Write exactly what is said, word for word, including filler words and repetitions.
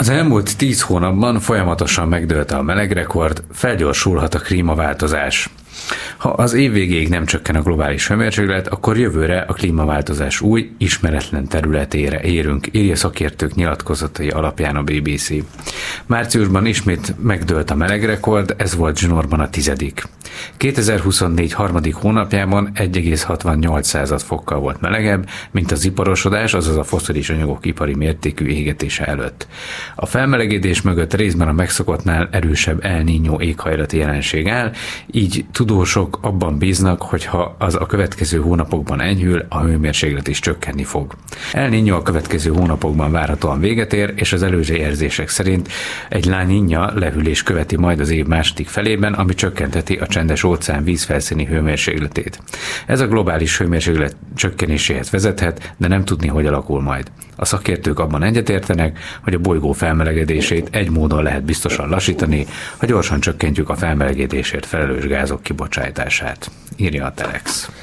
Az elmúlt tíz hónapban folyamatosan megdőlte a melegrekord, felgyorsulhat a klímaváltozás. Ha az év végéig nem csökken a globális hőmérséklet, akkor jövőre a klímaváltozás új, ismeretlen területére érünk, írja szakértők nyilatkozatai alapján a bé bé cé. Márciusban ismét megdőlt a melegrekord, ez volt zsinórban a tizedik. kétezer-huszonnégy harmadik hónapjában egy egész hatvannyolc fokkal volt melegebb, mint az iparosodás, azaz a fosszilis anyagok ipari mértékű égetése előtt. A felmelegedés mögött részben a megszokottnál erősebb El Niño éghajlati jelenség áll, így tudósok abban bíznak, hogy ha az a következő hónapokban enyhül, a hőmérséklet is csökkenni fog. El Niño a következő hónapokban várhatóan véget ér, és az előrejelzések szerint egy La Niña lehűlés követi majd az év második felében, ami csökkenteti a csendes óceán vízfelszíni hőmérsékletét. Ez a globális hőmérséklet csökkenéséhez vezethet, de nem tudni, hogy alakul majd. A szakértők abban egyetértenek, hogy a bolygó felmelegedését egy módon lehet biztosan lassítani, ha gyorsan csökkentjük a felmelegedésért felelős gázok kibocsátását, írja a Telex.